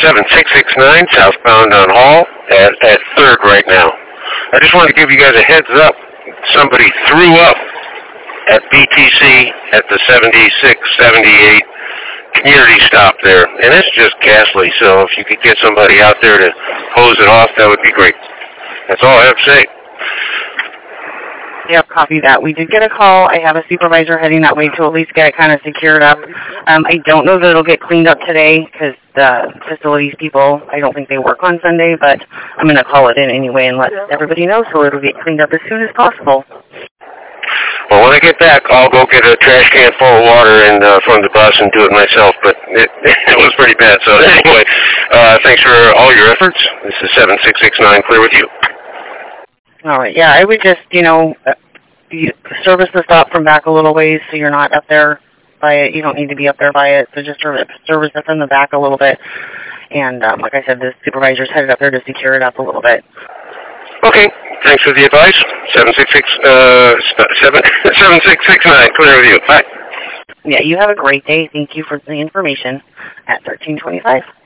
7669 southbound on Hall at 3rd right now. I just wanted to give you guys a heads up. Somebody threw up at BTC at the 76, 78 community stop there, and it's just ghastly. So if you could get somebody out there to hose it off, that would be great. That's all I have to say. Yep, copy that. We did get a call. I have a supervisor heading that way to at least get it kind of secured up. I don't know that it'll get cleaned up today because the facilities people, I don't think they work on Sunday, but I'm going to call it in anyway and let everybody know so it'll get cleaned up as soon as possible. Well, when I get back, I'll go get a trash can full of water and from the bus and do it myself, but it was pretty bad. So anyway, thanks for all your efforts. This is 7669 Clear with you. All right, yeah, I would just, service the stop from back a little ways so you're not up there by it. You don't need to be up there by it, so just service it from the back a little bit. And like I said, the supervisor's headed up there to secure it up a little bit. Okay, thanks for the advice. 7669, Clear with you. Bye. Yeah, you have a great day. Thank you for the information at 1325.